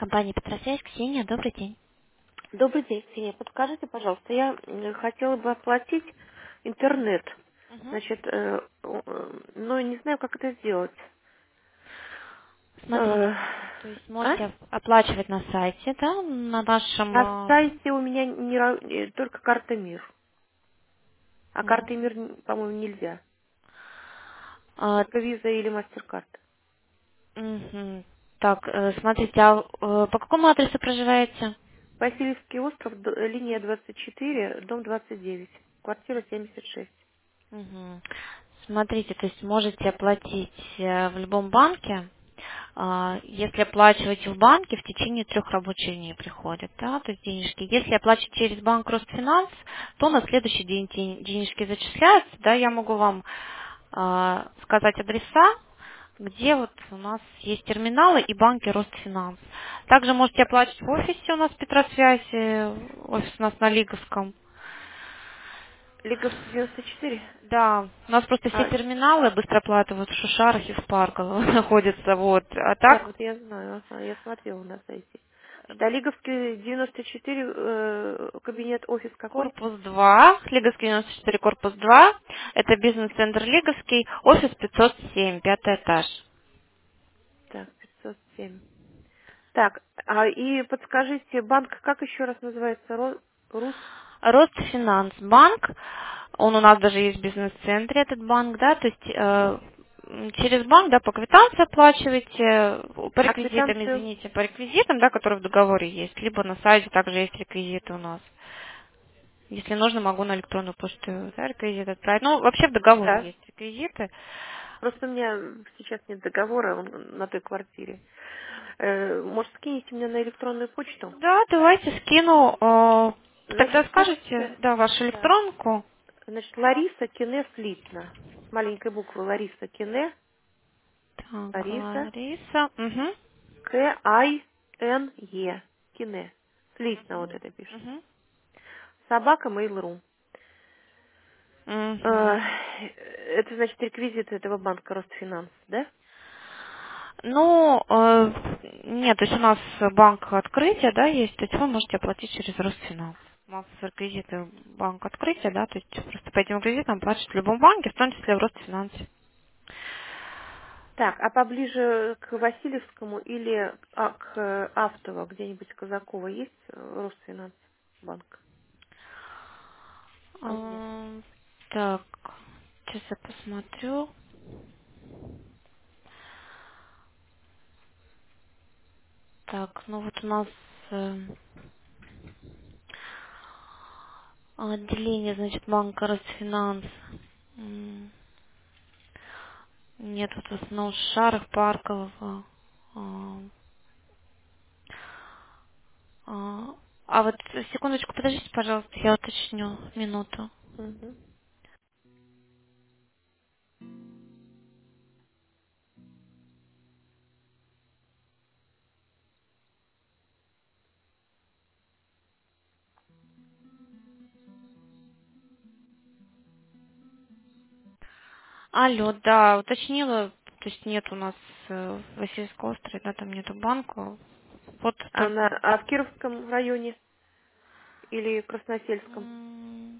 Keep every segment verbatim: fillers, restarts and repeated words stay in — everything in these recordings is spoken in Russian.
Компания «Петросвязь», Ксения, добрый день. Добрый день, Ксения. Подскажите, пожалуйста, я м, хотела бы оплатить интернет, Мгм. значит, э, э, но не знаю, как это сделать. Смотрите, Э, то есть А? можете оплачивать на сайте, да, на нашем... На э, сайте у меня не, ра- э, только карта МИР, а м, карты МИР, н- по-моему, нельзя. а, Только виза или мастер-карт. мгм. Так, э, смотрите, а э, по какому адресу проживаете? Васильевский остров, д- э, линия двадцать четыре, дом двадцать девять, квартира семьдесят шесть. Мгм. Смотрите, то есть можете оплатить э, в любом банке. А, Если оплачиваете в банке, в течение трех рабочих дней приходят, да, то есть денежки. Если оплачивать через банк Росфинанс, то на следующий день ден- денежки зачисляются, да, я могу вам а, сказать адреса, где вот у нас есть терминалы и банки Росфинанс. Также можете оплачивать в офисе у нас Петросвязи, офис у нас на Лиговском. Лиговский девяносто четыре? Да, у нас просто все А, терминалы быстро оплаты вот в Шушарах и в Парково находятся, вот. А да, так, вот я знаю, ага, я смотрела на сайте. Значит, Олиговский девяносто четыре, э, кабинет, офис какой? корпус два, Лиговский девяносто четыре, корпус два, это бизнес-центр Лиговский, офис пятьсот семь, пятый этаж. Так, пятьсот семь. Так, а и подскажите, банк как еще раз называется? Ро- Рус? Росфинансбанк, он у нас даже есть в бизнес-центре, этот банк, да, то есть э, м, через банк, да, по квитанции оплачиваете, по А реквизитам, квитанцию? извините, по реквизитам, да, которые в договоре есть, либо на сайте также есть реквизиты у нас. Если нужно, могу на электронную почту, да, реквизит отправить. Ну, вообще в договоре Да. есть реквизиты. Просто у меня сейчас нет договора он на той квартире. Э, может, скинете мне на электронную почту? Да, давайте скину. э, Тогда Значит, скажете, скиньте. да, вашу Да. электронку. Значит, Лариса Кине Слитна. С маленькой буквы Лариса Кине. Так, Лариса. Лариса. Угу. К-Ай-Н-Е. Кине. Слитно вот это пишется. Угу. Собака Mail.ru. Э, Угу. Это значит реквизиты этого банка Росфинанс, да? Ну, э, нет, то есть у нас банк открытия, да, есть, то есть вы можете оплатить через Росфинанс. У нас реквизиты банк открытия, да, то есть просто по этим реквизитам платят в любом банке, в том числе в Росфинансе. Так, а поближе к Васильевскому или а, к Автово, где-нибудь Казакова есть э, Росфинанс банк? А нет. Ам, Так, сейчас я посмотрю. Так, ну вот у нас э, отделение, значит, банка Росфинанс. М, Нет, вот в основном Шаров, Паркового. А, а, а вот секундочку, подождите, пожалуйста, я уточню минуту. Мгм. Алло, да, уточнила, то есть нет у нас э, в Васильевском острове, да, там нету банка. Вот А, на, только... а в Кировском районе или Красносельском? м,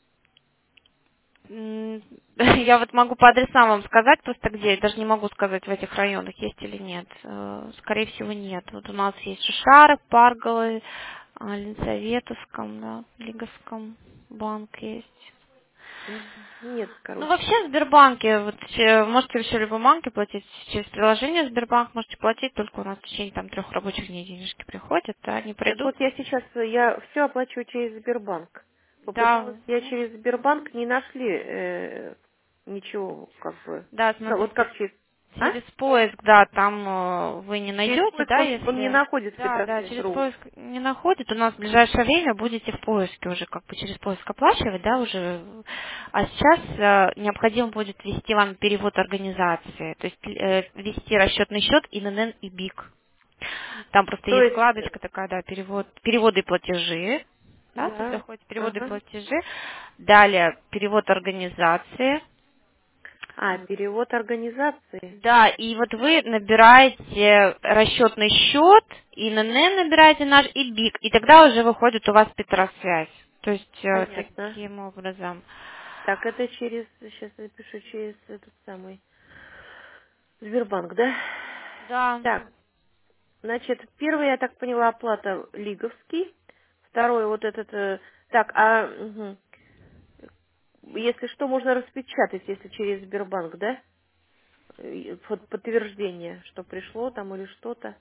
м, Я вот могу по адресам вам сказать, просто где, я даже не могу сказать, в этих районах есть или нет. Э, Скорее всего, нет. Вот у нас есть Шишары, Парголы, а, Ленсоветовском, да, Лиговском банк есть. Мгм. Нет, Ну, короче. вообще в Сбербанке, вот э, можете вообще в любом банке платить через приложение Сбербанк, можете платить, только у нас в течение там трех рабочих дней денежки приходят, да, они Так придут. вот я сейчас, э, я все оплачиваю через Сбербанк. Да, Попыталась я через Сбербанк, не нашли э, ничего, как бы. да, Ну, вот смотрите, как через... А? через поиск, да, там э, вы не Через найдете, поиск да, он, он не если... находит Да, да, Петросвязь через РУ. поиск не находит, у нас в ближайшее время будете в поиске уже, как бы через поиск оплачивать, да, уже. А сейчас э, необходимо будет ввести вам перевод организации, то есть э, ввести расчетный счет ИНН и БИК. Там просто То есть есть, э, вкладочка такая, да, перевод, переводы и платежи, да, то есть да, заходите переводы и ага. платежи, далее перевод организации. А, перевод организации. Да, и вот вы набираете расчетный счет И эн эн эн набираете наш, и БИК, и тогда уже выходит у вас Петросвязь. То есть э, Понятно. таким образом. Так, это через, сейчас я напишу, через этот самый Сбербанк, да? Да. Так, значит, первое, я так поняла, оплата лиговский. Второе, вот этот, э, так, а мгм. Если что, можно распечатать, если через Сбербанк, да? Э, под- Подтверждение, что пришло там или что-то.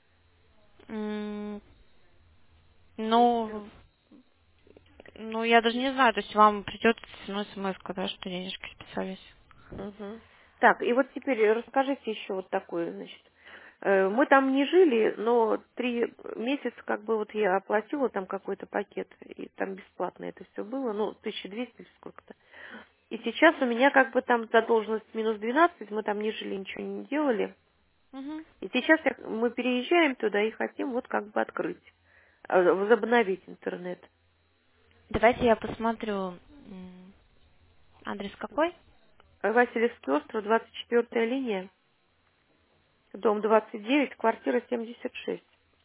М, Через Сбер- Ну, ну, я даже не знаю, то есть вам придет ну, смс, да, что денежки списались. Мгм. Так, и вот теперь расскажите еще вот такое, значит. Э, Мы там не жили, но три месяца как бы вот я оплатила там какой-то пакет, и там бесплатно это все было, ну, тысяча двести или сколько-то. И сейчас у меня как бы там задолженность минус двенадцать, мы там не жили, ничего не делали. Мгм. И сейчас я- мы переезжаем туда и хотим вот как бы открыть, э, возобновить интернет. Давайте я посмотрю. м, Адрес какой? Васильевский остров, двадцать четвёртая линия, дом двадцать девять, квартира семьдесят шесть.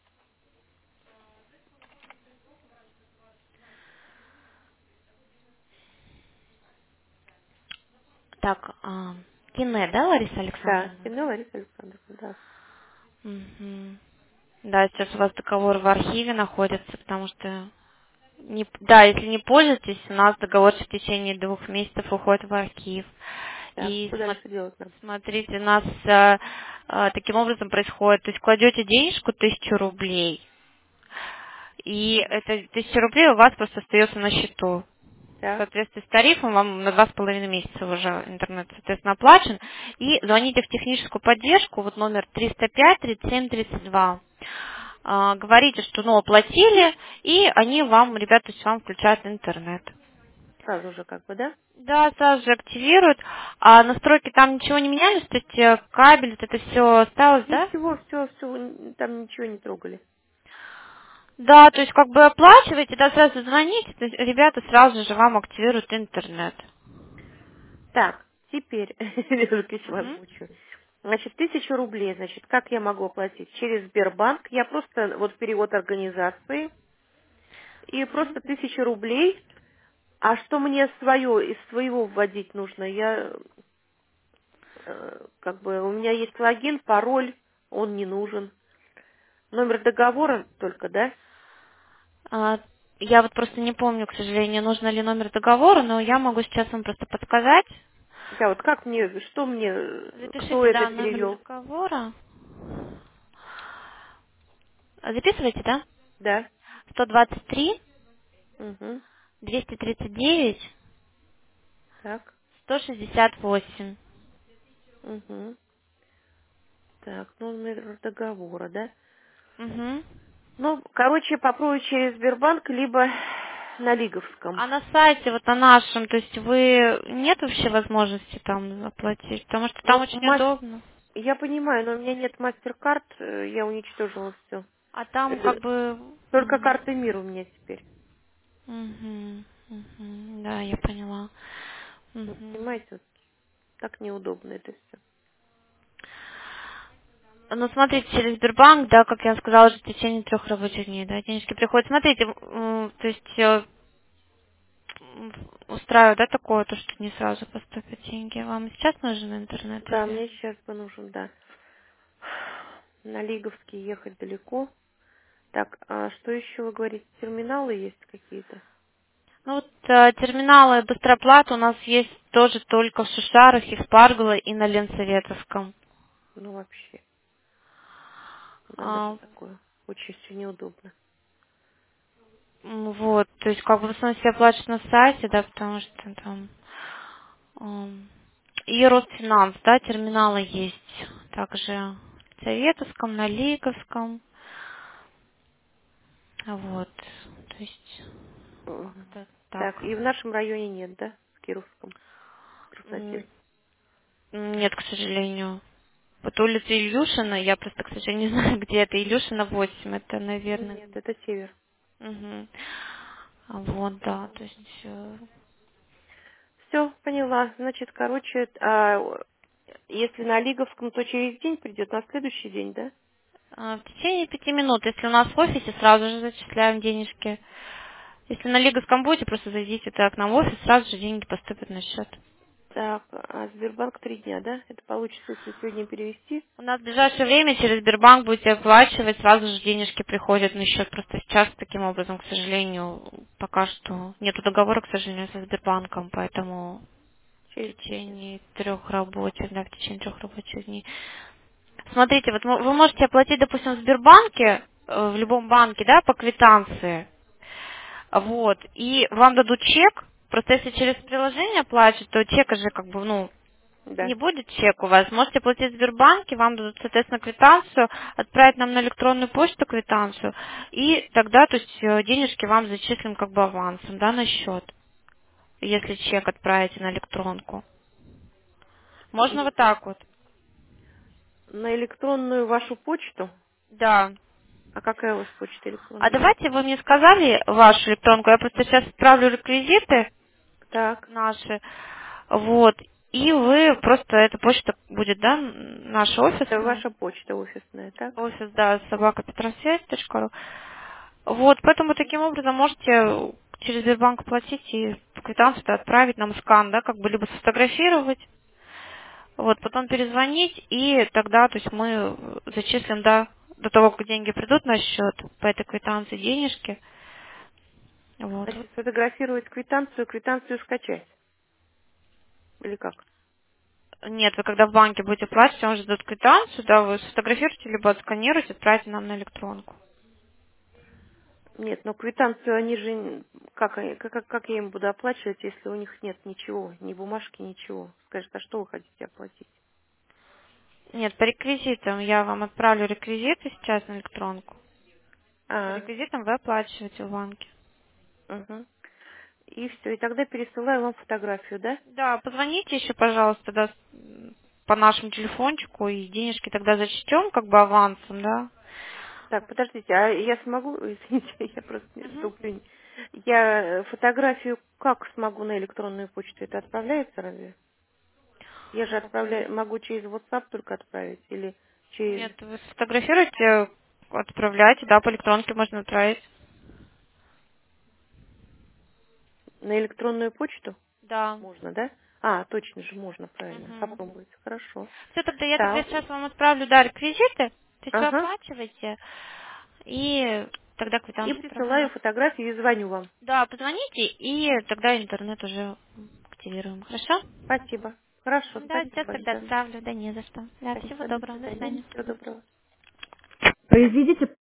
Так, а, Кине, да, Лариса Да, Александровна? Кино Лариса Александровна, да. Мгм. Да, сейчас у вас договор в архиве находится, потому что не, да, если не пользуетесь, у нас договор в течение двух месяцев уходит в архив. Так, И что смо- дальше делать нам? смотрите, у нас э, э, таким образом происходит, то есть кладете денежку тысячу рублей, и это тысяча рублей у вас просто остается на счету. В Так, соответствии с тарифом вам на два с половиной месяца уже интернет, соответственно, оплачен. И звоните в техническую поддержку, вот номер триста пять тридцать семь тридцать два. А, Говорите, что ну, оплатили, и они вам, ребята, то есть вам включают интернет. сразу же как бы, да? Да, сразу же активируют. А настройки там ничего не менялись, то есть э, кабель, вот это все осталось, да? Ничего, все, все, там ничего не трогали. Да, то есть как бы оплачиваете, да, сразу звоните, то есть ребята сразу же вам активируют интернет. Так, теперь, я вас Мгм. мучаю. Значит, тысячу рублей, значит, как я могу оплатить? Через Сбербанк. Я просто, вот перевод организации, и просто тысячу рублей. А что мне свое, из своего вводить нужно? Я, э, как бы, у меня есть логин, пароль, он не нужен. Номер договора только, да? А, Я вот просто не помню, к сожалению, нужно ли номер договора, но я могу сейчас вам просто подсказать. Да, вот как мне, что мне, э, кто Запишите, это да, номер перевел? договора. А, Записывайте, да? Да. сто двадцать три Угу. двести тридцать девять Так. сто шестьдесят восемь. Угу. Так, номер договора, да? Угу. Ну, короче, попробую через Сбербанк, либо на Лиговском. А на сайте, вот на нашем, то есть вы нет вообще возможности там оплатить, потому что там Ну, очень мас- удобно. я понимаю, но у меня нет мастер-карт, э, я уничтожила все. А там как Это бы... только карты мира у меня теперь. Угу. Угу. Да, я поняла. Вы Угу. понимаете, вот так неудобно это все. Ну, смотрите, через Сбербанк, да, как я сказала, уже в течение трех рабочих дней, да, денежки приходят. Смотрите, м, то есть э, м, устраивает, да, такое, то, что не сразу поступят деньги. Вам сейчас нужен интернет Да, или... мне сейчас бы нужен, да. На Лиговский ехать далеко. Так, а что еще вы говорите? Терминалы есть какие-то? Ну, вот э, терминалы быстроплат у нас есть тоже только в Шушарах, Испарголо и на Ленсоветовском. Ну, вообще. Надо же А, такое. Очень все неудобно. м, вот, то есть как бы в основном все оплачивают на сайте, да, потому что там... ам, и Росфинанс, да, терминалы есть также в Советовском, на Лиговском. Вот, то есть Мгм. как-то Так, так. и в нашем районе нет, да? В Кировском, в М, Красноте. Нет, к сожалению. Вот улица Илюшина, я просто, к сожалению, не знаю, где это. Илюшина восемь, это, наверное. Нет, это север. Мгм. А Вот, да, то есть... э, Все, поняла. Значит, короче, а, если на Лиговском, то через день придет, на следующий день, да? А, В течение пяти минут, если у нас в офисе, сразу же зачисляем денежки. Если на Лиговском будете, просто зайдите так к нам в офис, сразу же деньги поступят на счет. Так, а Сбербанк три дня, да? Это получится, если сегодня перевести? У нас в ближайшее время через Сбербанк будете оплачивать, сразу же денежки приходят на счет. Просто сейчас таким образом, к сожалению, пока что нету договора, к сожалению, со Сбербанком, поэтому в Через три дня. течение трех рабочих, да, в течение трех рабочих дней. Смотрите, вот мо- вы можете оплатить, допустим, в Сбербанке, э, в любом банке, да, по квитанции, вот, и вам дадут чек, просто если через приложение оплачивать, то чека же как бы, ну, Да. не будет чек у вас. Можете платить в Сбербанке, вам дадут, соответственно, квитанцию, отправить нам на электронную почту квитанцию, и тогда, то есть, э, денежки вам зачислим как бы авансом, да, на счет, если чек отправите на электронку. Можно И вот так вот. на электронную вашу почту? Да. А какая у вас почта А электронная? давайте вы мне сказали вашу электронку, я просто сейчас отправлю реквизиты Так, наши, вот, и вы просто, эта почта будет, да, наша это офисная, ваша почта офисная, так? офис, да, собака петросвязь точка ру. Вот, поэтому таким образом можете через Сбербанк платить и квитанцию отправить нам скан, да, как бы либо сфотографировать, вот, потом перезвонить, и тогда, то есть мы зачислим, да, до того, как деньги придут на счет по этой квитанции денежки. Вот. Значит, сфотографировать квитанцию, квитанцию скачать. Или как? Нет, вы когда в банке будете платить, вам же дадут квитанцию, да, вы сфотографируете, либо отсканируете, отправите нам на электронку. Нет, но квитанцию они же... н- Как, они- как, как как я им буду оплачивать, если у них нет ничего, ни бумажки, ничего? Скажет, а что вы хотите оплатить? Нет, по реквизитам я вам отправлю реквизиты сейчас на электронку. По А, реквизитам вы оплачиваете в банке. угу. И все, и тогда пересылаю вам фотографию, да? Да, позвоните еще, пожалуйста, да, с- по нашему телефончику, и денежки тогда зачтем, как бы авансом, да. Так, подождите, а я смогу, извините, я просто не Мгм. туплю. Я э, фотографию как смогу на электронную почту? Это отправляется разве? Я же отправляю, могу через WhatsApp только отправить или через Нет, вы сфотографируйте, отправляйте, да, по электронке можно отправить. на электронную почту? Да. Можно, да? А, точно же, можно, правильно. Угу. Попробуйте. Хорошо. Все, тогда я тогда Так. сейчас вам отправлю, да, реквизиты, то есть вы Ага. оплачиваете, и тогда И квитанцию присылаю отправляем. фотографию и звоню вам. Да, позвоните, и тогда интернет уже активируем, хорошо? Спасибо. Хорошо, Да, сейчас спасибо. тогда Да. отправлю, да не за что. Да, всего Спасибо, до доброго, до свидания. свидания. Всего доброго. Произведите